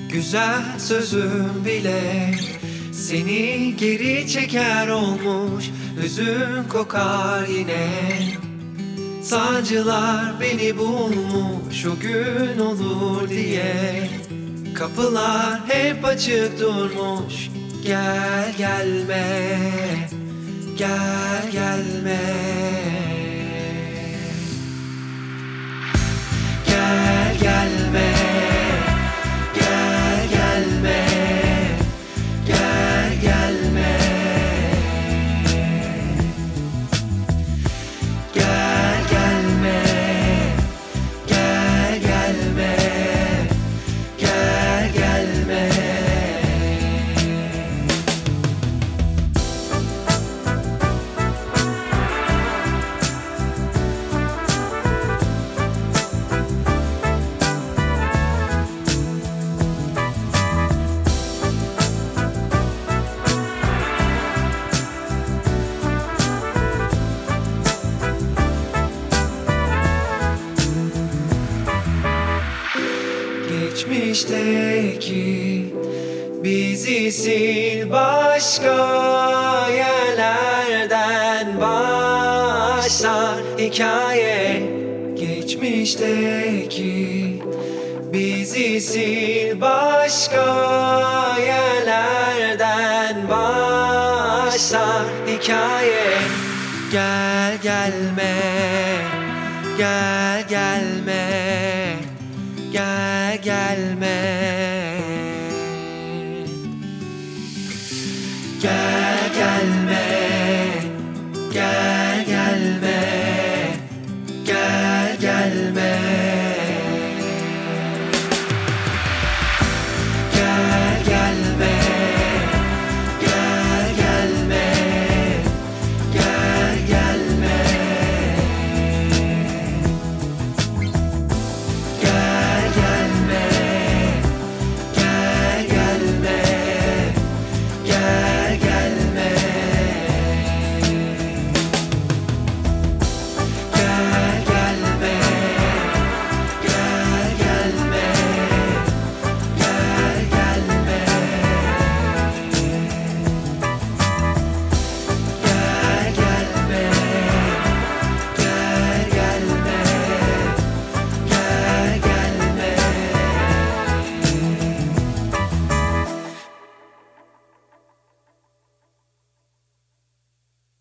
Güzel sözüm bile seni geri çeker olmuş. Hüzün kokar yine, sancılar beni bulmuş. O gün olur diye kapılar hep açık durmuş. Gel gelme, gel gelme. Gel gelme, gel gelme, gel gelme. Gel gelme, gel gelme, gel gelme. Geçmişteki bizi sil, başka yerlerden başlar hikaye. Geçmişteki bizi sil, başka yerlerden başlar hikaye. Gel gelme, gel gelme, gel gelme. Gel gelme,